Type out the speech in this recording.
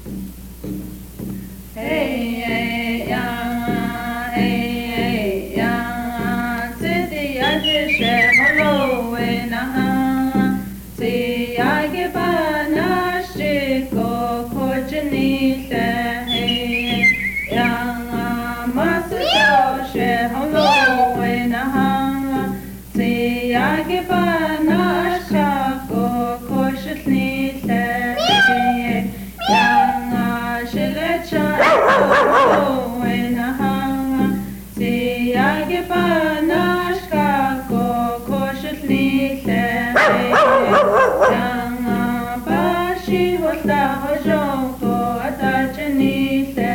Hey, ya, hey, ya, Sidi Ajishe, hello, Enaha, Si Agibana, Shiko, Kojinite, hey, ya, Masasoshe, hello, Enaha, Si Agibana, Shako, Kojinite, hey, ya, Shilecha, oh, Enaha, Si Agibana, Shako, Kojinite, Bashi, Hota, Hojoko, Atachinite,